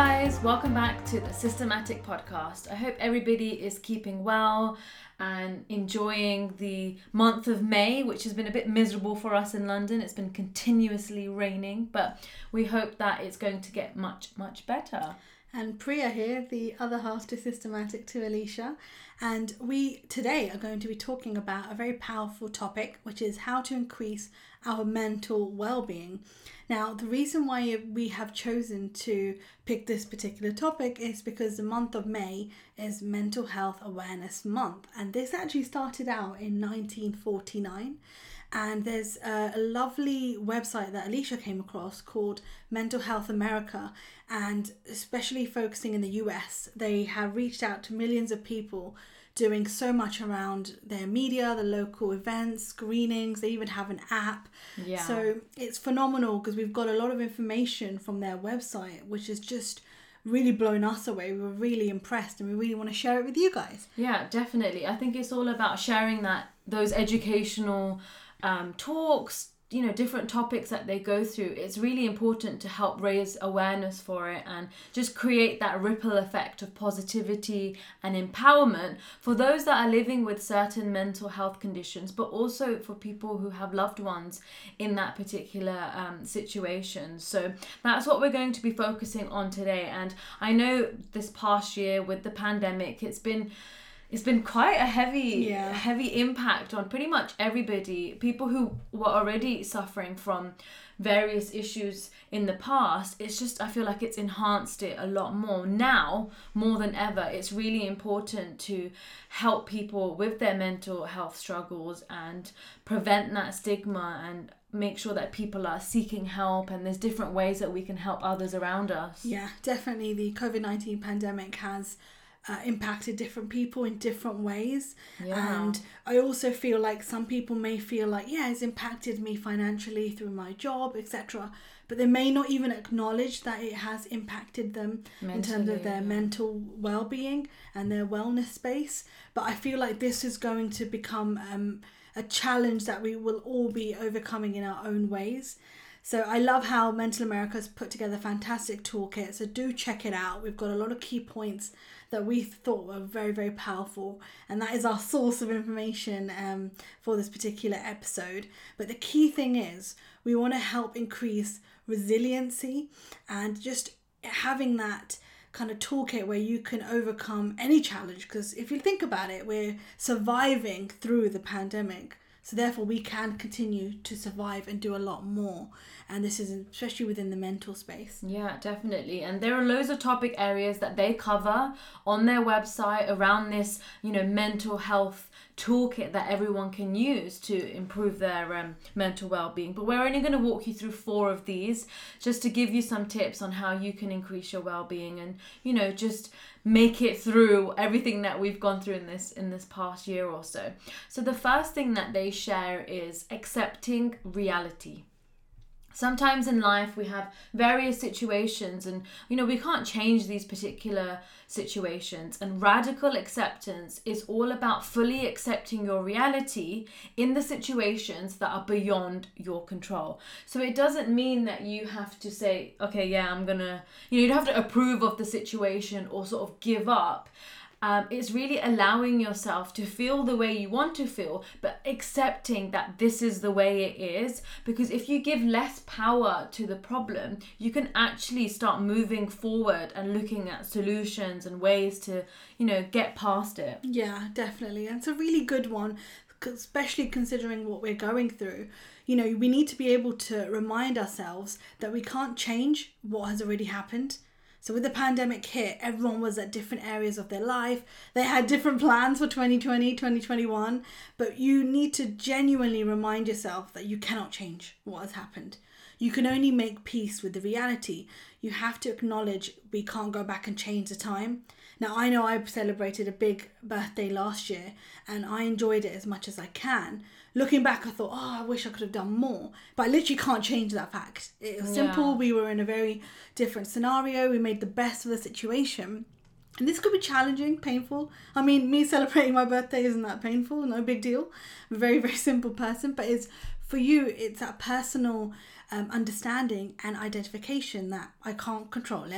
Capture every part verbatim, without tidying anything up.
guys, welcome back to the Systematic Podcast. I hope everybody is keeping well and enjoying the month of May, which has been a bit miserable for us in London. It's been continuously raining, but we hope that it's going to get much, much better. And Priya here, the other half to Systematic to Alicia. And we today are going to be talking about a very powerful topic, which is how to increase our mental well-being. Now, the reason why we have chosen to pick this particular topic is because the month of May is Mental Health Awareness Month. And this actually started out in nineteen forty-nine. And there's a, a lovely website that Alicia came across called Mental Health America. And especially focusing in the U S, they have reached out to millions of people doing so much around their media, the local events, screenings. They even have an app. Yeah. So it's phenomenal because we've got a lot of information from their website, which has just really blown us away. We were really impressed and we really want to share it with you guys. Yeah, definitely. I think it's all about sharing that those educational um, talks, you know, different topics that they go through. It's really important to help raise awareness for it and just create that ripple effect of positivity and empowerment for those that are living with certain mental health conditions, but also for people who have loved ones in that particular um, situation. So that's what we're going to be focusing on today. And I know this past year with the pandemic, it's been It's been quite a heavy, yeah. heavy impact on pretty much everybody. People who were already suffering from various issues in the past. It's just, I feel like it's enhanced it a lot more. Now, more than ever, it's really important to help people with their mental health struggles and prevent that stigma and make sure that people are seeking help, and there's different ways that we can help others around us. Yeah, definitely. The covid nineteen pandemic has Uh, impacted different people in different ways. Yeah. And I also feel like some people may feel like, yeah, it's impacted me financially through my job, et cetera. But they may not even acknowledge that it has impacted them Mentally, in terms of their yeah. mental well-being and their wellness space. But I feel like this is going to become um, a challenge that we will all be overcoming in our own ways. So I love how Mental America has put together a fantastic toolkit. So do check it out. We've got a lot of key points that we thought were very, very powerful. And that is our source of information um, for this particular episode. But the key thing is we want to help increase resiliency and just having that kind of toolkit where you can overcome any challenge. Because if you think about it, we're surviving through the pandemic. So therefore we can continue to survive and do a lot more. And this is especially within the mental space. Yeah, definitely. And there are loads of topic areas that they cover on their website around this, you know, mental health toolkit that everyone can use to improve their um, mental well-being. But we're only going to walk you through four of these just to give you some tips on how you can increase your well-being and, you know, just make it through everything that we've gone through in this in this past year or so. So the first thing that they share is accepting reality. Sometimes in life we have various situations and, you know, we can't change these particular situations, and radical acceptance is all about fully accepting your reality in the situations that are beyond your control. So it doesn't mean that you have to say, okay, yeah, I'm gonna, you know, you don't have to approve of the situation or sort of give up. Um, it's really allowing yourself to feel the way you want to feel, but accepting that this is the way it is. Because if you give less power to the problem, you can actually start moving forward and looking at solutions and ways to, you know, get past it. Yeah, definitely. And it's a really good one, especially considering what we're going through. You know, we need to be able to remind ourselves that we can't change what has already happened. So with the pandemic hit, everyone was at different areas of their life. They had different plans for twenty twenty, twenty twenty-one. But you need to genuinely remind yourself that you cannot change what has happened. You can only make peace with the reality. You have to acknowledge we can't go back and change the time. Now, I know I celebrated a big birthday last year and I enjoyed it as much as I can. Looking back, I thought, oh, I wish I could have done more. But I literally can't change that fact. It was simple. Yeah. We were in a very different scenario. We made the best of the situation. And this could be challenging, painful. I mean, me celebrating my birthday isn't that painful. No big deal. I'm a very, very simple person. But it's for you, it's that personal um, understanding and identification that I can't control it.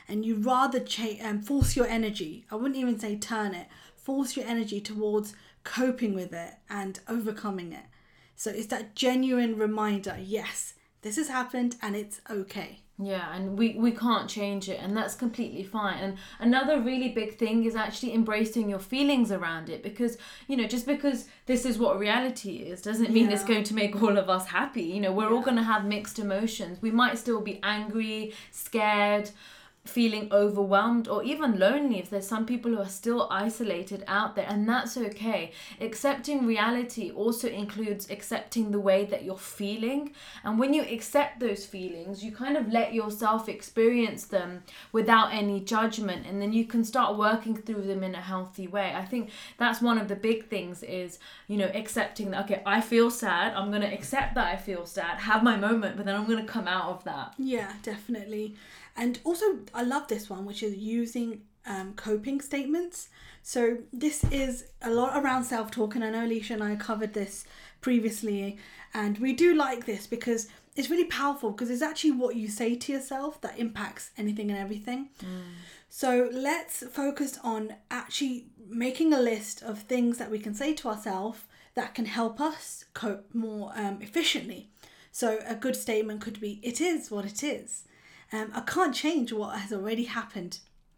and you rather cha- um, force your energy, I wouldn't even say turn it, force your energy towards coping with it and overcoming it. So it's that genuine reminder, yes, this has happened and it's okay. Yeah, and we, we can't change it, and that's completely fine. And another really big thing is actually embracing your feelings around it, because, you know, just because this is what reality is doesn't mean yeah. it's going to make all of us happy. You know, we're yeah. all going to have mixed emotions. We might still be angry, scared, feeling overwhelmed, or even lonely if there's some people who are still isolated out there, and that's okay. Accepting reality also includes accepting the way that you're feeling, and when you accept those feelings, you kind of let yourself experience them without any judgment, and then you can start working through them in a healthy way. I think that's one of the big things is, you know, accepting that, okay, I feel sad, I'm going to accept that I feel sad, have my moment, but then I'm going to come out of that. Yeah, definitely. And also, I love this one, which is using um, coping statements. So this is a lot around self-talk, and I know Alicia and I covered this previously, and we do like this because it's really powerful, because it's actually what you say to yourself that impacts anything and everything. Mm. So let's focus on actually making a list of things that we can say to ourselves that can help us cope more um, efficiently. So a good statement could be, it is what it is. Um, I can't change what has already happened.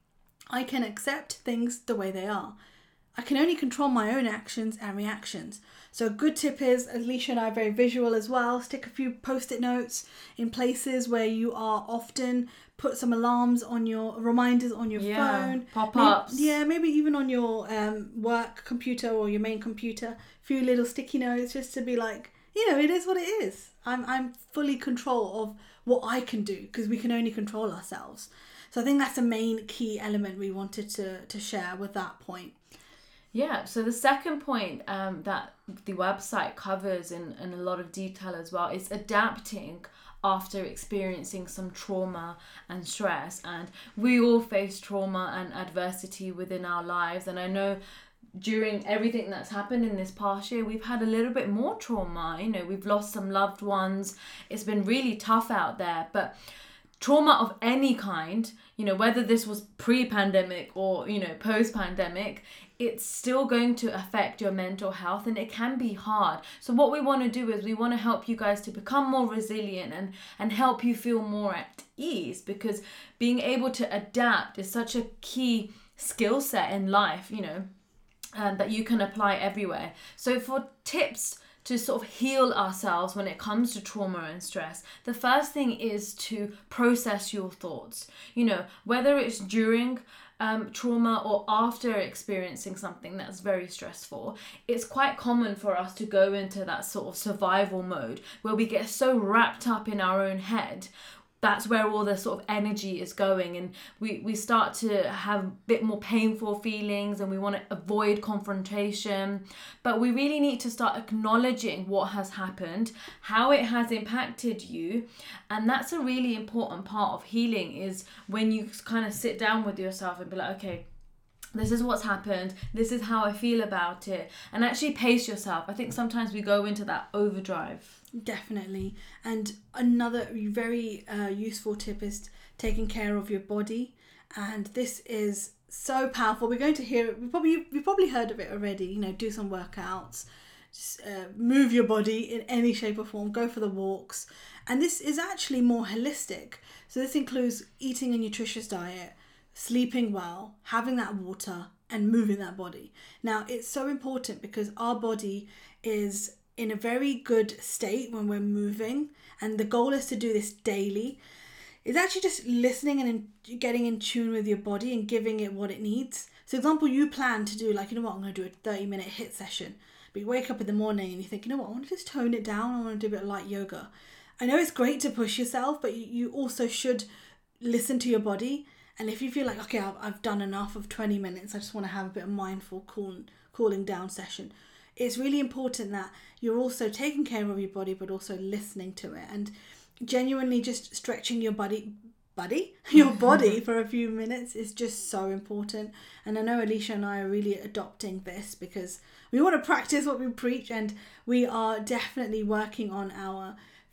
I can accept things the way they are. I can only control my own actions and reactions. So a good tip is, Alicia and I are very visual as well, stick a few post-it notes in places where you are often, put some alarms on your, reminders on your yeah, phone. Pop-ups. Maybe, yeah, maybe even on your um, work computer or your main computer. A few little sticky notes just to be like, you know, it is what it is. I'm I'm fully control of what I can do, because we can only control ourselves. So I think that's the main key element we wanted to, to share with that point. Yeah, so the second point um, that the website covers in, in a lot of detail as well is adapting after experiencing some trauma and stress. And we all face trauma and adversity within our lives. And I know during everything that's happened in this past year, we've had a little bit more trauma. You know, we've lost some loved ones. It's been really tough out there. But trauma of any kind, you know, whether this was pre-pandemic or, you know, post-pandemic, it's still going to affect your mental health, and it can be hard. So what we want to do is we want to help you guys to become more resilient and, and help you feel more at ease, because being able to adapt is such a key skill set in life, you know, um, that you can apply everywhere. So for tips to sort of heal ourselves when it comes to trauma and stress, the first thing is to process your thoughts. You know, whether it's during um, trauma or after experiencing something that's very stressful, it's quite common for us to go into that sort of survival mode where we get so wrapped up in our own head. That's where all the sort of energy is going, and we, we start to have a bit more painful feelings, and we want to avoid confrontation. But we really need to start acknowledging what has happened, how it has impacted you. And that's a really important part of healing, is when you kind of sit down with yourself and be like, okay, this is what's happened, this is how I feel about it, and actually pace yourself. I think sometimes we go into that overdrive. Definitely. And another very uh, useful tip is taking care of your body. And this is so powerful. We're going to hear it. We probably, you've probably heard of it already. You know, do some workouts, just, uh, move your body in any shape or form, go for the walks. And this is actually more holistic. So this includes eating a nutritious diet, sleeping well, having that water, and moving that body. Now, it's so important because our body is in a very good state when we're moving, and the goal is to do this daily. It's actually just listening and in, getting in tune with your body and giving it what it needs. So, example, you plan to do like, you know what, I'm going to do a thirty minute HIIT session, but you wake up in the morning and you think, you know what, I want to just tone it down. I want to do a bit of light yoga. I know it's great to push yourself, but you, you also should listen to your body. And if you feel like, okay, I've, I've done enough of twenty minutes, I just want to have a bit of mindful cool, cooling down session. It's really important that you're also taking care of your body, but also listening to it, and genuinely just stretching your body, body, your body for a few minutes is just so important. And I know Alicia and I are really adopting this because we want to practice what we preach, and we are definitely working on our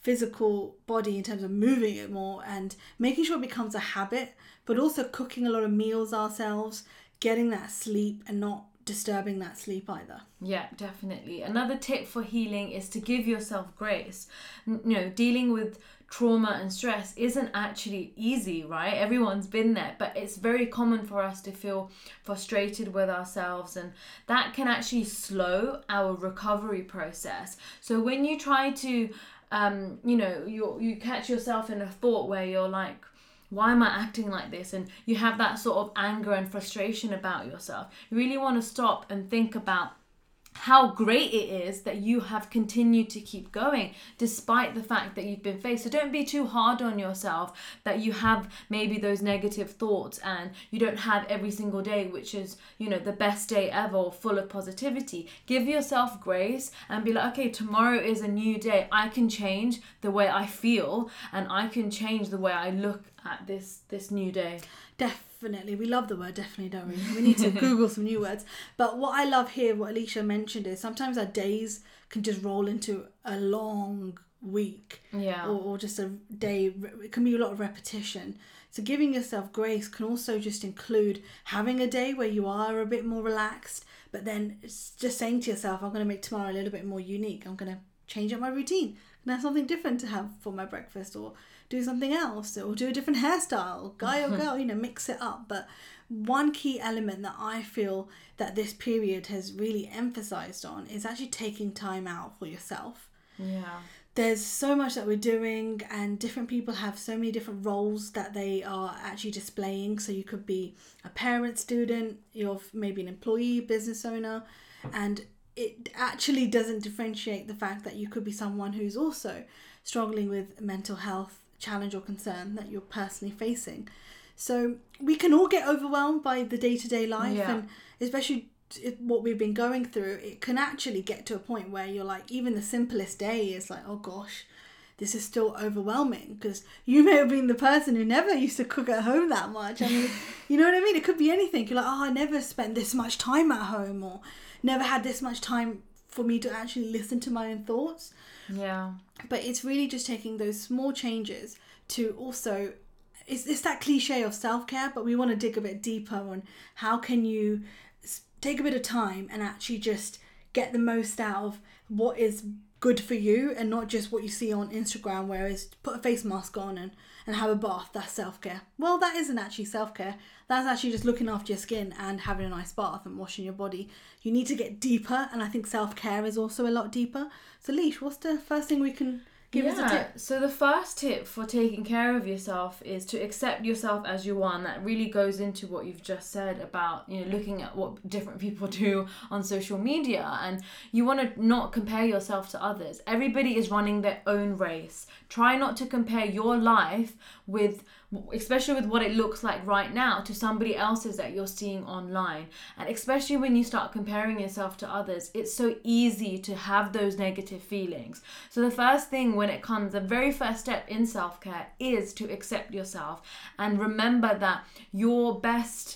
physical body in terms of moving it more and making sure it becomes a habit, but also cooking a lot of meals ourselves, getting that sleep and not disturbing that sleep either. Yeah, definitely. Another tip for healing is to give yourself grace. You know, dealing with trauma and stress isn't actually easy, right? Everyone's been there, but it's very common for us to feel frustrated with ourselves, and that can actually slow our recovery process. So when you try to, um, you know, you you catch yourself in a thought where you're like, why am I acting like this? And you have that sort of anger and frustration about yourself. You really want to stop and think about how great it is that you have continued to keep going despite the fact that you've been faced. So don't be too hard on yourself that you have maybe those negative thoughts and you don't have every single day, which is, you know, the best day ever or full of positivity. Give yourself grace and be like, okay, tomorrow is a new day. I can change the way I feel and I can change the way I look at this this new day. Definitely. We love the word definitely, don't we? We need to Google some new words. But what I love here, what Alicia mentioned, is sometimes our days can just roll into a long week. Yeah. Or, or just a day. It can be a lot of repetition. So giving yourself grace can also just include having a day where you are a bit more relaxed, but then it's just saying to yourself, I'm going to make tomorrow a little bit more unique. I'm going to change up my routine and have something different to have for my breakfast, or do something else, or do a different hairstyle, guy or girl, you know, mix it up. But one key element that I feel that this period has really emphasized on is actually taking time out for yourself. Yeah. There's so much that we're doing, and different people have so many different roles that they are actually displaying. So you could be a parent, student, you're maybe an employee, business owner, and it actually doesn't differentiate the fact that you could be someone who's also struggling with mental health challenge or concern that you're personally facing. So we can all get overwhelmed by the day-to-day life, yeah. and especially what we've been going through, it can actually get to a point where you're like, even the simplest day is like, oh gosh, this is still overwhelming, because you may have been the person who never used to cook at home that much. I mean, you know what I mean? It could be anything. You're like, oh, I never spent this much time at home, or never had this much time for me to actually listen to my own thoughts. Yeah. But it's really just taking those small changes to also, it's, it's that cliche of self-care, but we want to dig a bit deeper on how can you take a bit of time and actually just get the most out of what is good for you, and not just what you see on Instagram, where it's put a face mask on and, and have a bath. That's self-care. Well, that isn't actually self-care. That's actually just looking after your skin and having a nice bath and washing your body. You need to get deeper, and I think self-care is also a lot deeper. So Leash, what's the first thing we can give yeah, us a tip? So the first tip for taking care of yourself is to accept yourself as you are, and that really goes into what you've just said about, you know, looking at what different people do on social media, and you want to not compare yourself to others. Everybody is running their own race. Try not to compare your life with, especially with what it looks like right now, to somebody else's that you're seeing online. And especially when you start comparing yourself to others, it's so easy to have those negative feelings. So the first thing when it comes, the very first step in self-care is to accept yourself and remember that your best,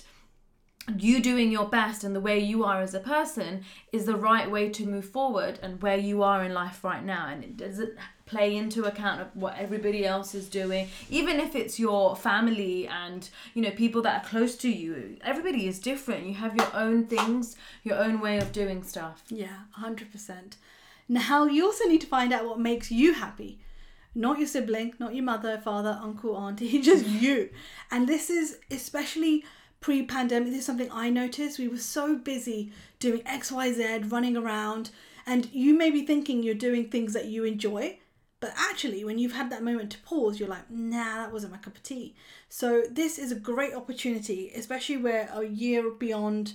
you doing your best and the way you are as a person is the right way to move forward and where you are in life right now. And it doesn't play into account of what everybody else is doing, even if it's your family and, you know, people that are close to you. Everybody is different. You have your own things, your own way of doing stuff. Yeah, one hundred percent. Now, you also need to find out what makes you happy. Not your sibling, not your mother, father, uncle, auntie, just you. And this is especially pre-pandemic. This is something I noticed. We were so busy doing X, Y, Z, running around. And you may be thinking you're doing things that you enjoy, but actually, when you've had that moment to pause, you're like, nah, that wasn't my cup of tea. So this is a great opportunity, especially where a year beyond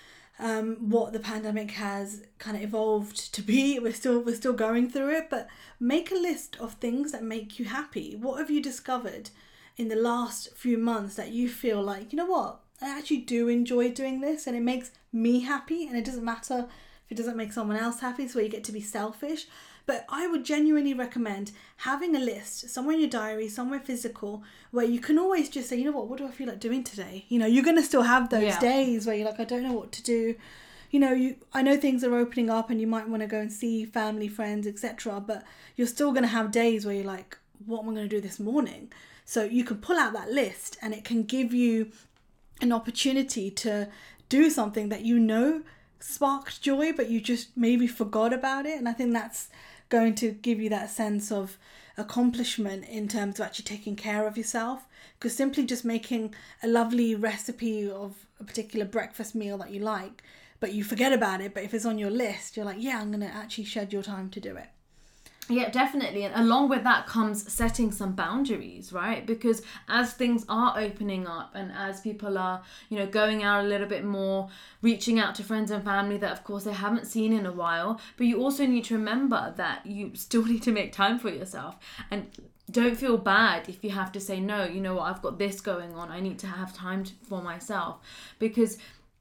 um, what the pandemic has kind of evolved to be. We're still we're still going through it, but make a list of things that make you happy. What have you discovered in the last few months that you feel like, you know what, I actually do enjoy doing this and it makes me happy, and it doesn't matter if it doesn't make someone else happy. It's where you get to be selfish. But I would genuinely recommend having a list somewhere in your diary, somewhere physical, where you can always just say, you know what, what do I feel like doing today? You know, you're going to still have those yeah. days where you're like, I don't know what to do. you know, you I know things are opening up and you might want to go and see family, friends, et cetera. But you're still going to have days where you're like, what am I going to do this morning? So you can pull out that list and it can give you an opportunity to do something that you know sparked joy, but you just maybe forgot about it. And I think that's going to give you that sense of accomplishment in terms of actually taking care of yourself, because simply just making a lovely recipe of a particular breakfast meal that you like, but you forget about it, but if it's on your list, you're like, yeah, I'm going to actually schedule time to do it. Yeah, definitely. And along with that comes setting some boundaries, right? Because as things are opening up and as people are, you know, going out a little bit more, reaching out to friends and family that, of course, they haven't seen in a while, but you also need to remember that you still need to make time for yourself. And don't feel bad if you have to say, no, you know what, I've got this going on. I need to have time to, for myself. Because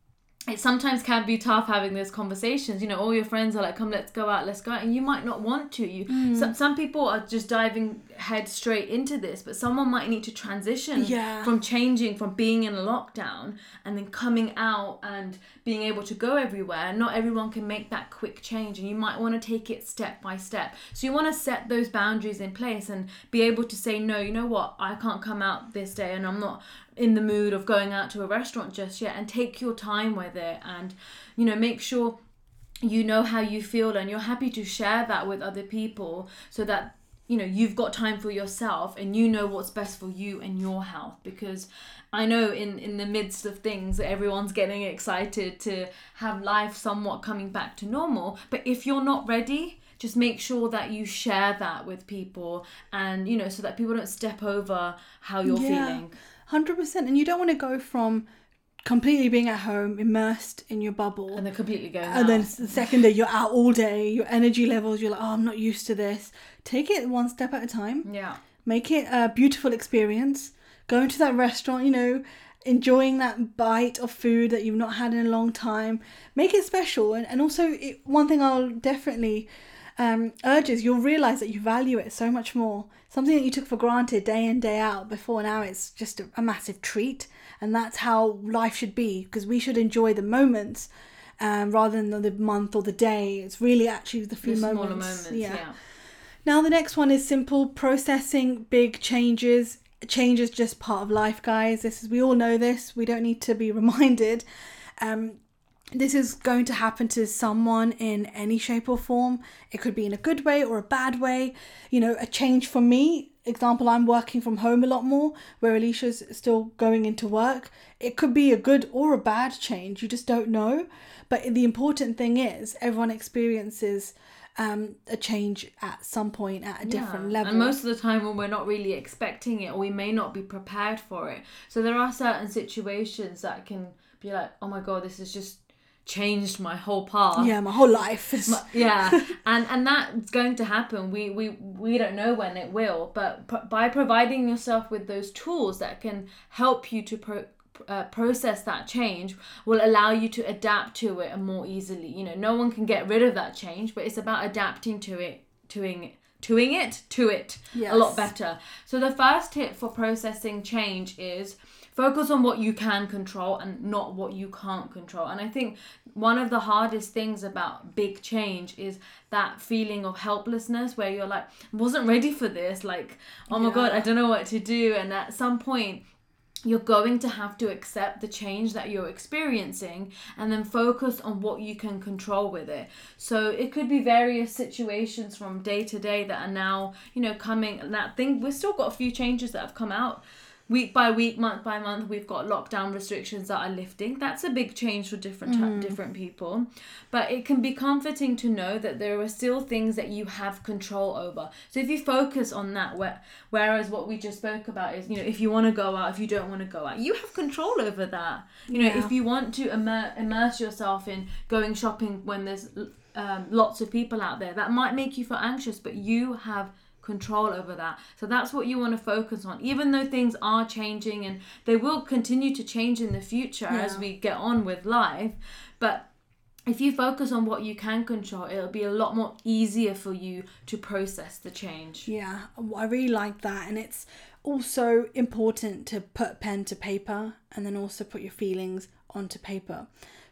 it sometimes can be tough having those conversations. You know, all your friends are like, come, let's go out, let's go out. And you might not want to. You, mm. some, some people are just diving head straight into this, but someone might need to transition yeah. from changing, from being in a lockdown and then coming out and being able to go everywhere. Not everyone can make that quick change, and you might want to take it step by step. So you want to set those boundaries in place and be able to say, no, you know what, I can't come out this day and I'm not in the mood of going out to a restaurant just yet, and take your time with it, and, you know, make sure you know how you feel and you're happy to share that with other people, so that, you know, you've got time for yourself and you know what's best for you and your health. Because I know in in the midst of things, everyone's getting excited to have life somewhat coming back to normal, but if you're not ready, just make sure that you share that with people, and, you know, so that people don't step over how you're yeah. feeling. one hundred percent. And you don't want to go from completely being at home, immersed in your bubble, and then completely going and out. then the second day you're out all day, your energy levels, you're like, oh, I'm not used to this. Take it one step at a time. Yeah. Make it a beautiful experience. Going to that restaurant, you know, enjoying that bite of food that you've not had in a long time. Make it special. And, and also, it, one thing I'll definitely um, urge is you'll realise that you value it so much more. Something that you took for granted day in, day out before, now it's just a, a massive treat. And that's how life should be, because we should enjoy the moments um, rather than the month or the day. It's really actually the few the moments. Smaller moments, yeah. yeah. Now the next one is simple. Processing big changes. Change is just part of life, guys. This is, we all know this. We don't need to be reminded. Um, this is going to happen to someone in any shape or form. It could be in a good way or a bad way. You know, a change for me, example, I'm working from home a lot more, where Alicia's still going into work. It could be a good or a bad change. You just don't know. But the important thing is everyone experiences um, a change at some point at a different yeah. level. And most of the time when we're not really expecting it, or we may not be prepared for it. So there are certain situations that can be like, oh my God, this has just changed my whole path. Yeah, my whole life. Is... My, yeah, and and that's going to happen. We we we don't know when it will, but p- by providing yourself with those tools that can help you to pro- uh, process that change, will allow you to adapt to it more easily. You know, no one can get rid of that change, but it's about adapting to it, toing it. Toing it to it yes. a lot better. So the first tip for processing change is focus on what you can control and not what you can't control. And I think one of the hardest things about big change is that feeling of helplessness, where you're like, I wasn't ready for this. Like, oh my yeah. God, I don't know what to do. And at some point, you're going to have to accept the change that you're experiencing and then focus on what you can control with it. So it could be various situations from day to day that are now, you know, coming. And that thing, we've still got a few changes that have come out. Week by week, month by month, we've got lockdown restrictions that are lifting. That's a big change for different mm. t- different people. But it can be comforting to know that there are still things that you have control over. So if you focus on that, where, whereas what we just spoke about is, you know, if you want to go out, if you don't want to go out, you have control over that. You know, yeah. if you want to immer- immerse yourself in going shopping when there's um, lots of people out there, that might make you feel anxious, but you have control over that. So that's what you want to focus on, even though things are changing, and they will continue to change in the future yeah. as we get on with life. But if you focus on what you can control, it'll be a lot more easier for you to process the change. Yeah, I really like that. And it's also important to put pen to paper and then also put your feelings onto paper.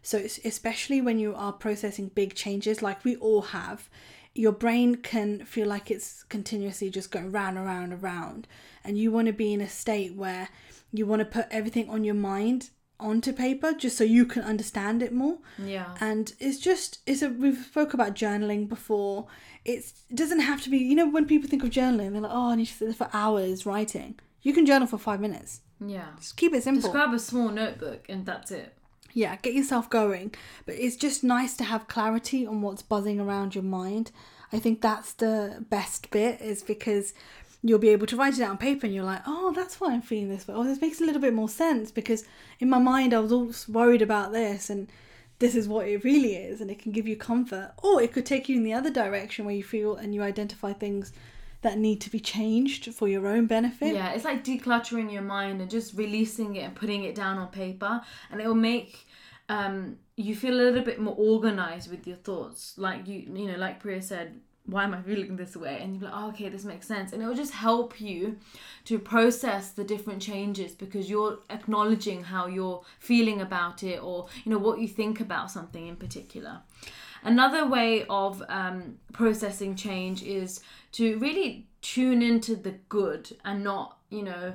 So it's especially when you are processing big changes like we all have, your brain can feel like it's continuously just going round and round and round. And you want to be in a state where you want to put everything on your mind onto paper just so you can understand it more. Yeah. And it's just, it's a, we've spoke about journaling before. It's, it doesn't have to be, you know, when people think of journaling, they're like, oh, I need to sit there for hours writing. You can journal for five minutes. Yeah. Just keep it simple. Just grab a small notebook and that's it. Yeah, get yourself going. But it's just nice to have clarity on what's buzzing around your mind. I think that's the best bit, is because you'll be able to write it out on paper and you're like, oh, that's why I'm feeling this way. Oh, this makes a little bit more sense because in my mind I was always worried about this and this is what it really is, and it can give you comfort. Or it could take you in the other direction where you feel and you identify things that need to be changed for your own benefit. Yeah, it's like decluttering your mind and just releasing it and putting it down on paper, and it will make um you feel a little bit more organized with your thoughts. Like you you know, like Priya said, why am I feeling this way? And you're like, oh, okay, this makes sense. And it will just help you to process the different changes because you're acknowledging how you're feeling about it, or, you know, what you think about something in particular. Another way of um, processing change is to really tune into the good and not, you know,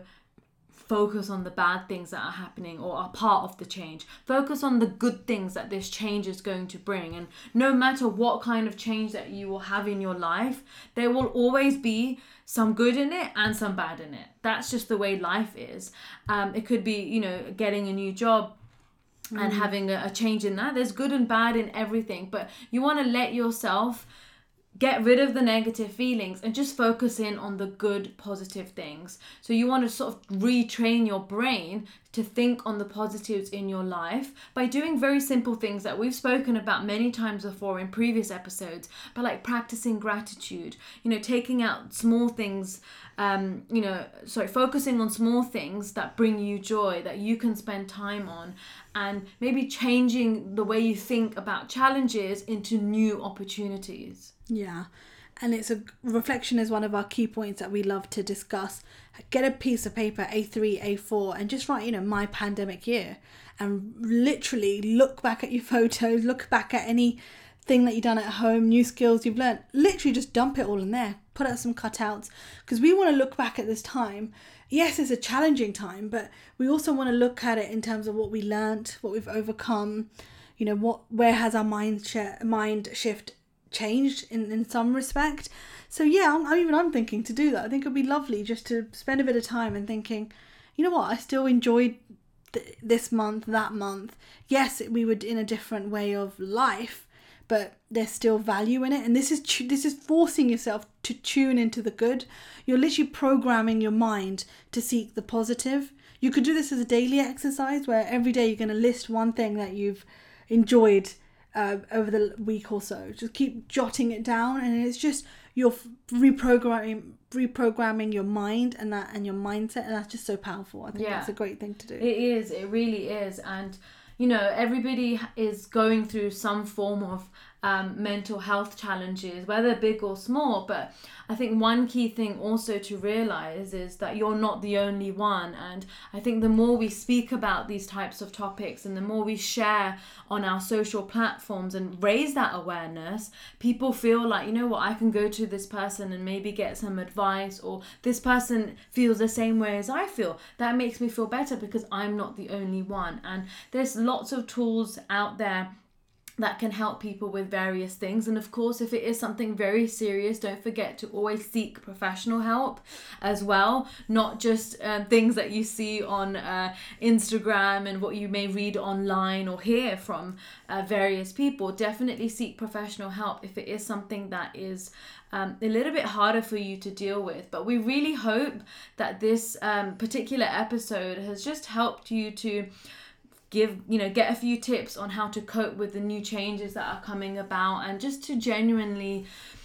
focus on the bad things that are happening or are part of the change. Focus on the good things that this change is going to bring. And no matter what kind of change that you will have in your life, there will always be some good in it and some bad in it. That's just the way life is. Um, it could be, you know, getting a new job and mm. having a, a change in that. There's good and bad in everything, but you want to let yourself get rid of the negative feelings and just focus in on the good, positive things. So you want to sort of retrain your brain to think on the positives in your life by doing very simple things that we've spoken about many times before in previous episodes, but like practicing gratitude, you know, taking out small things, um, you know, sorry, focusing on small things that bring you joy, that you can spend time on, and maybe changing the way you think about challenges into new opportunities. Yeah, and it's a reflection is one of our key points that we love to discuss. Get a piece of paper, A three, A four, and just write, you know, my pandemic year, and literally look back at your photos, look back at anything that you've done at home, new skills you've learned. Literally just dump it all in there. Put out some cutouts, because we want to look back at this time. Yes, it's a challenging time, but we also want to look at it in terms of what we learned, what we've overcome. You know, what where has our mind sh- mind shift changed in, in some respect. So yeah, I'm, even I'm thinking to do that. I think it'd be lovely just to spend a bit of time and thinking, you know what, I still enjoyed th- this month, that month. Yes, we were in a different way of life, but there's still value in it. And this is tu- this is forcing yourself to tune into the good. You're literally programming your mind to seek the positive. You could do this as a daily exercise where every day you're going to list one thing that you've enjoyed Uh, over the week or so. Just keep jotting it down, and it's just you're reprogramming reprogramming your mind and that and your mindset, and that's just so powerful. I think yeah. that's a great thing to do. It is, it really is. And you know, everybody is going through some form of um, mental health challenges, whether big or small. But I think one key thing also to realize is that you're not the only one. And I think the more we speak about these types of topics and the more we share on our social platforms and raise that awareness, people feel like, you know what, I can go to this person and maybe get some advice, or this person feels the same way as I feel. That makes me feel better because I'm not the only one. And there's lots of tools out there that can help people with various things. And of course, if it is something very serious, don't forget to always seek professional help as well. Not just um, things that you see on uh, Instagram and what you may read online or hear from uh, various people. Definitely seek professional help if it is something that is um, a little bit harder for you to deal with. But we really hope that this um, particular episode has just helped you to give, you know, get a few tips on how to cope with the new changes that are coming about, and just to genuinely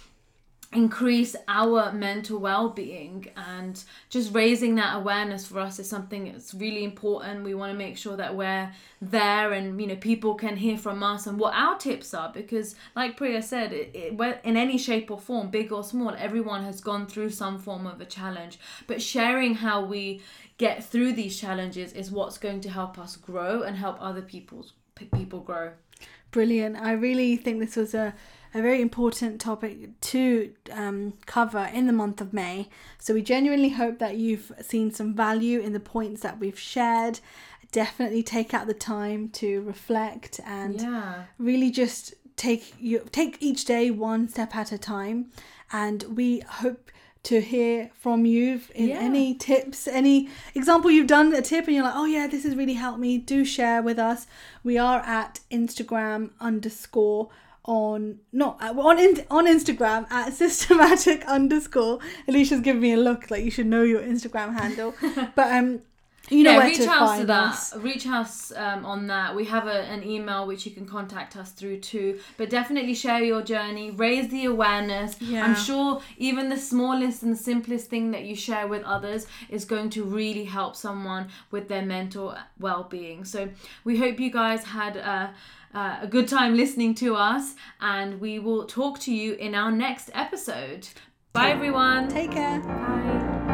increase our mental well-being. And just raising that awareness for us is something that's really important. We want to make sure that we're there, and you know, people can hear from us and what our tips are, because like Priya said, it, it, in any shape or form, big or small, everyone has gone through some form of a challenge. But sharing how we get through these challenges is what's going to help us grow and help other people p- people grow. Brilliant. I really think this was a, a very important topic to um, cover in the month of May. So we genuinely hope that you've seen some value in the points that we've shared. Definitely take out the time to reflect and yeah. really just take you take each day one step at a time. And we hope to hear from you in yeah. any tips, any example you've done a tip and you're like, oh yeah, this has really helped me. Do share with us. We are at Instagram underscore on not on on Instagram at systematic underscore. Alicia's giving me a look like you should know your Instagram handle, but um. You know yeah, where reach to out find to that. us. Reach us um, on that. We have a, an email which you can contact us through too. But definitely share your journey. Raise the awareness. Yeah. I'm sure even the smallest and simplest thing that you share with others is going to really help someone with their mental well-being. So we hope you guys had a, a good time listening to us. And we will talk to you in our next episode. Bye, everyone. Take care. Bye.